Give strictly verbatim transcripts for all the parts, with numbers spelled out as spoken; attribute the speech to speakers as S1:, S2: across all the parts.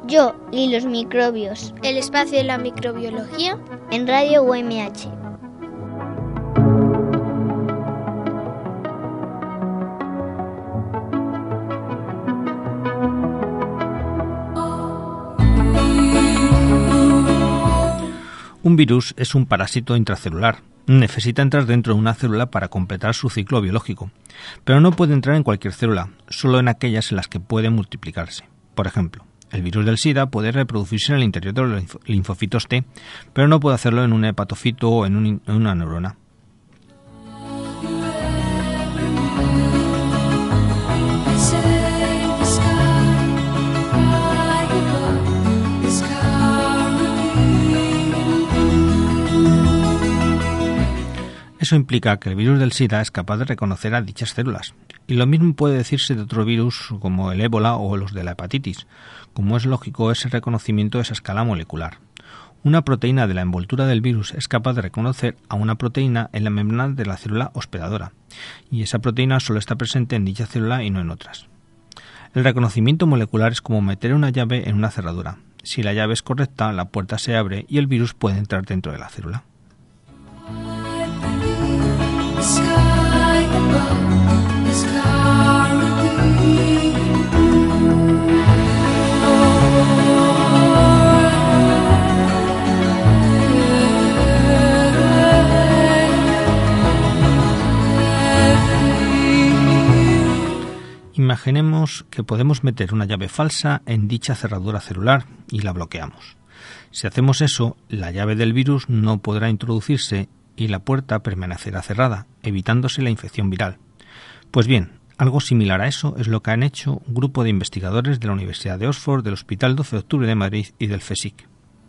S1: Yo y los microbios.
S2: El espacio de la microbiología
S1: en Radio U M H.
S3: Un virus es un parásito intracelular. Necesita entrar dentro de una célula para completar su ciclo biológico, pero no puede entrar en cualquier célula, solo en aquellas en las que puede multiplicarse. Por ejemplo, el virus del SIDA puede reproducirse en el interior de los linfocitos T, pero no puede hacerlo en un hepatofito o en, un, en una neurona. Eso implica que el virus del SIDA es capaz de reconocer a dichas células. Y lo mismo puede decirse de otro virus como el ébola o los de la hepatitis, como es lógico ese reconocimiento de esa escala molecular. Una proteína de la envoltura del virus es capaz de reconocer a una proteína en la membrana de la célula hospedadora, y esa proteína solo está presente en dicha célula y no en otras. El reconocimiento molecular es como meter una llave en una cerradura. Si la llave es correcta, la puerta se abre y el virus puede entrar dentro de la célula. Imaginemos que podemos meter una llave falsa en dicha cerradura celular y la bloqueamos. Si hacemos eso, la llave del virus no podrá introducirse y la puerta permanecerá cerrada, evitándose la infección viral. Pues bien, algo similar a eso es lo que han hecho un grupo de investigadores de la Universidad de Oxford, del Hospital doce de Octubre de Madrid y del CSIC.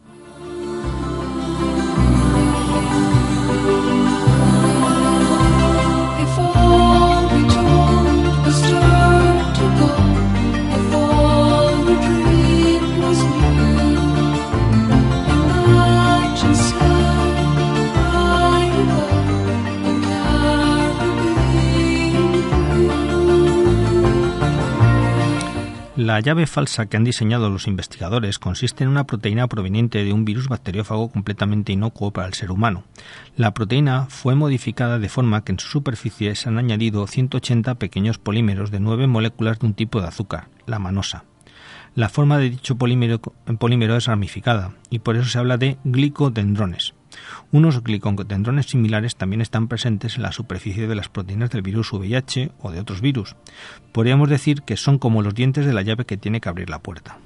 S3: La llave falsa que han diseñado los investigadores consiste en una proteína proveniente de un virus bacteriófago completamente inocuo para el ser humano. La proteína fue modificada de forma que en su superficie se han añadido ciento ochenta pequeños polímeros de nueve moléculas de un tipo de azúcar, la manosa. La forma de dicho polímero, polímero es ramificada y por eso se habla de glicodendrones. Unos glicodendrones similares también están presentes en la superficie de las proteínas del virus V I H o de otros virus. Podríamos decir que son como los dientes de la llave que tiene que abrir la puerta.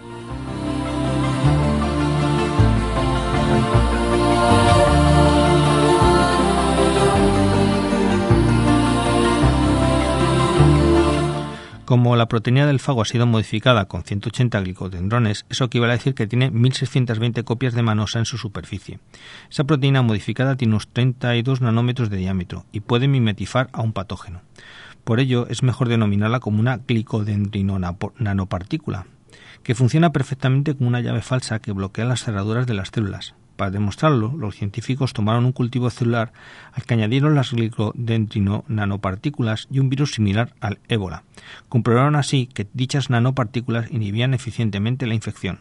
S3: Como la proteína del fago ha sido modificada con ciento ochenta glicodendrones, eso equivale a decir que tiene mil seiscientas veinte copias de manosa en su superficie. Esa proteína modificada tiene unos treinta y dos nanómetros de diámetro y puede mimetizar a un patógeno. Por ello, es mejor denominarla como una glicodendrino nanopartícula, que funciona perfectamente como una llave falsa que bloquea las cerraduras de las células. Para demostrarlo, los científicos tomaron un cultivo celular al que añadieron las glicodendrino nanopartículas y un virus similar al ébola. Comprobaron así que dichas nanopartículas inhibían eficientemente la infección.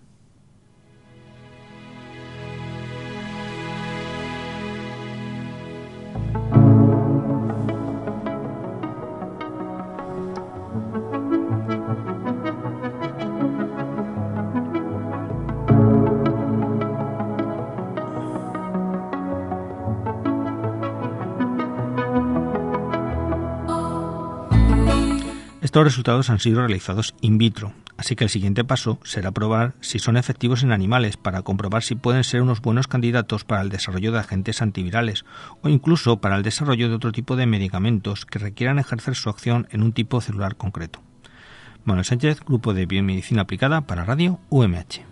S3: Estos resultados han sido realizados in vitro, así que el siguiente paso será probar si son efectivos en animales para comprobar si pueden ser unos buenos candidatos para el desarrollo de agentes antivirales o incluso para el desarrollo de otro tipo de medicamentos que requieran ejercer su acción en un tipo celular concreto. Manuel Sánchez, Grupo de Biomedicina Aplicada para Radio U M H.